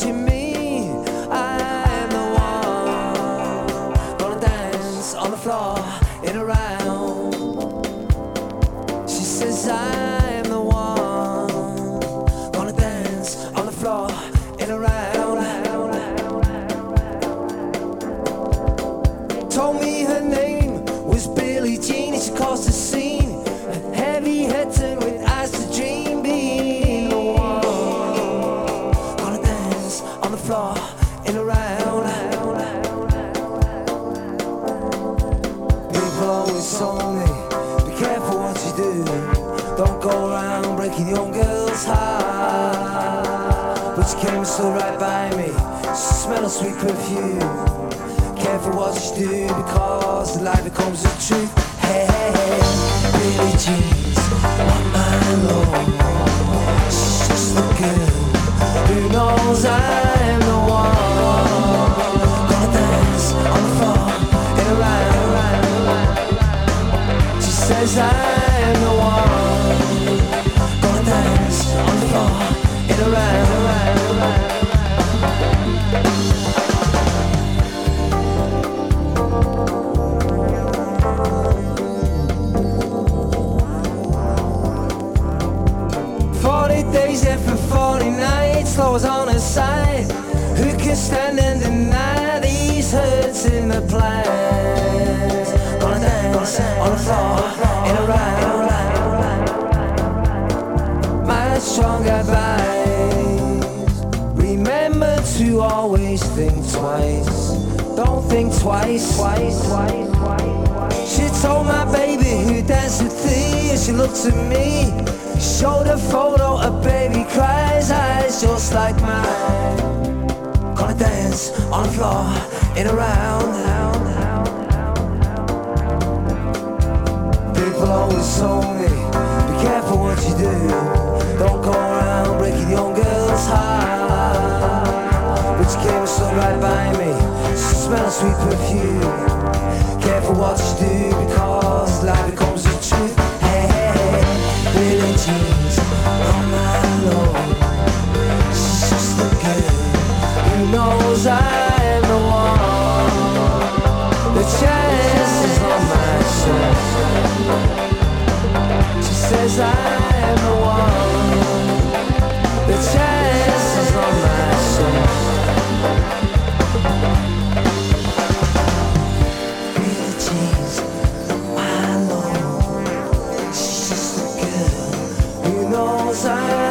you mean? I am the one gonna dance on the floor in a round. She says I am the one gonna dance on the floor in a round. Told me her name was Billie Jean, and she caused a scene. A heavy-headed with eyes to dream, being the one gonna dance on the floor in a round. People always told me, be careful what you do. Don't go around breaking young girls' heart. But she came so right by me, she smelled a sweet perfume. Careful what you do, because the lie becomes the truth. Hey, hey, hey, Billie Jean's on my lawn. She's just the girl who knows I'm the one gonna dance on the floor in a round. She says I'm the one gonna dance on the floor in a round. 40 days and for 40 nights, Lord's on her side. Who can stand and deny these hurts in the plans? Gonna dance on the floor in a round. My strong advice, remember to always think twice. Don't think twice. She told my baby who danced with thee, and she looked at me. Showed a photo, a baby cries, eyes just like mine. Gonna dance on the floor in a round. People always told me, be careful what you do. Don't go around breaking young girls' heart. But she came so right by me, she smelled a sweet perfume. Careful what you do, because life becomes the truth. Hey, hey, hey, Billie Jean's on my lawn. She's just the girl who knows I am the one. The chance is on my side. She says I am the one. The chance is on my side. Billie Jean's on my lawn. She's just the girl who knows I